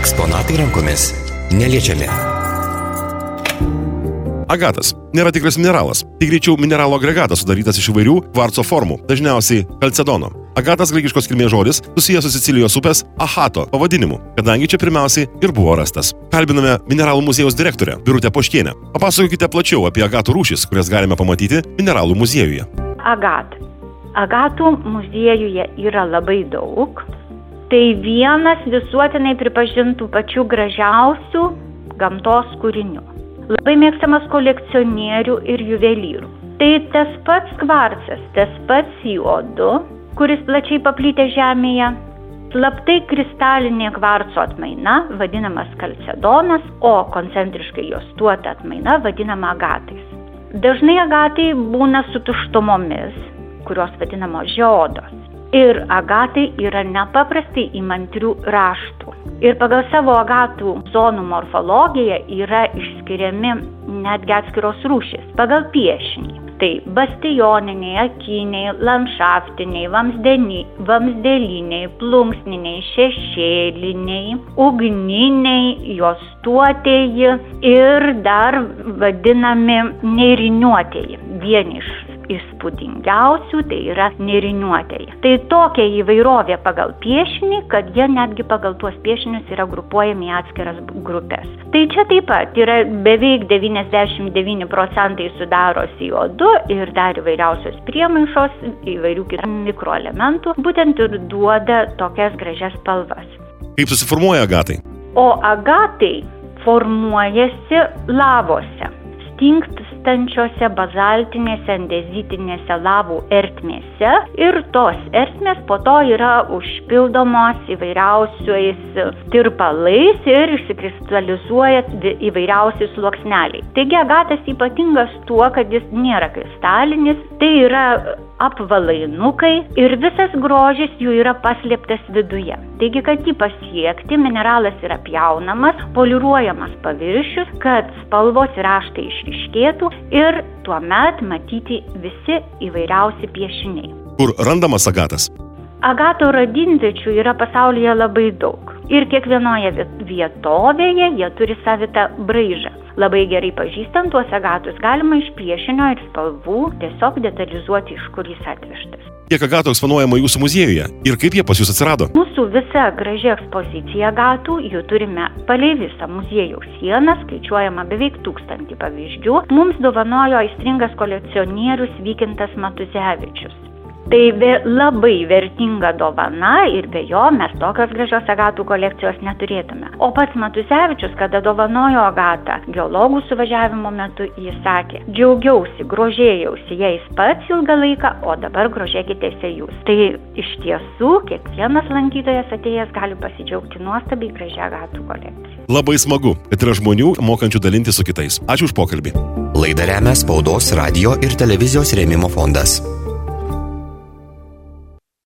Eksponatai rankomis neliečiami. Agatas nėra tikras mineralas, tai greičiau mineralo agregatas sudarytas iš įvairių kvarco formų, dažniausiai kalcedono. Agatas graikiškos kilmės žodis susijęs su Sicilijos upės Achato pavadinimu, kadangi čia pirmiausiai ir buvo rastas. Kalbiname Mineralų muziejaus direktorę Birutę Poškienę. Papasakokite plačiau apie agatų rūšis, kurias galime pamatyti Mineralų muziejuje. Agatų muziejuje yra labai daug. Tai vienas visuotinai pripažintų pačių gražiausių gamtos kūrinių. Labai mėgstamas kolekcionierių ir juvelyrų. Tai tas pats kvarcas, tas pats CO2, kuris plačiai paplitę žemėje, slaptai kristalinė kvarco atmaina, vadinamas kalcedonas, o koncentriškai juostuota atmaina vadinama agatais. Dažnai agatai būna su tuštumomis, kurios vadinamos žiodos. Ir agatai yra nepaprastai įmantrių raštų. Ir pagal savo agatų zonų morfologiją yra išskiriami netgi atskiros rūšys pagal piešinį. Tai bastioniniai, akiniai, landšaftiniai, vamsdeliniai, plunksniniai, šešėliniai, ugniniai, juostuotieji ir dar vadinami nėriniuotieji. Vieni iš įspūdingiausių tai yra nėriniuotieji. Tai tokia įvairovė pagal piešinį, kad jie netgi pagal tuos piešinius yra grupuojami į atskiras grupės. Tai čia taip pat yra beveik 99% sudaro CO2 ir dar įvairiausios priemaišos, įvairių kitų mikroelementų, būtent ir duoda tokias gražias spalvas. Kaip susiformuoja agatai? O agatai formuojasi lavose, stinkstančiose bazaltinėse andezitinėse lavų ertmėse ir tos ertmės po to yra užpildomos įvairiausiais tirpalais ir išsikristalizuoja įvairiausi sluoksneliai. Taigi agatas ypatingas tuo, kad jis nėra kristalinis, tai yra apvalainukai ir visas grožis jų yra paslėptas viduje. Taigi, kad jį pasiekti, mineralas yra pjaunamas, poliruojamas paviršius, kad spalvos ir raštai išryškėtų ir tuomet matyti visi įvairiausi piešiniai. Kur randamas agatas? Agato radimviečių yra pasaulyje labai daug. Ir kiekvienoje vietovėje jie turi savitą braižą. Labai gerai pažįstant tuos agatus galima iš piešinio ir spalvų tiesiog detalizuoti, iš kur jis atvežtas. Kiek agatų eksponuojama jūsų muziejuje ir kaip jie pas jūs atsirado? Mūsų visa graži ekspozicija agatų, jų turime palei visą muziejaus sieną, skaičiuojama beveik 1000 pavyzdžių. Mums dovanojo aistringas kolekcionierius Vykintas Matuzevičius. Tai labai vertinga dovana ir be jo mes tokios gražios agatų kolekcijos neturėtume. O pats Matuzevičius, kada dovanojo agatą geologų suvažiavimo metu, jis sakė: džiaugiausi, grožėjausi jais pats ilgą laiką, o dabar grožėkitės jūs. Tai iš tiesų kiekvienas lankytojas atėjęs gali pasidžiaugti nuostabiai gražią agatų kolekciją. Labai smagu, kad yra žmonių mokančių dalinti su kitais. Ačiū už pokalbį. Laidą remia Spaudos, radijo ir televizijos rėmimo fondas.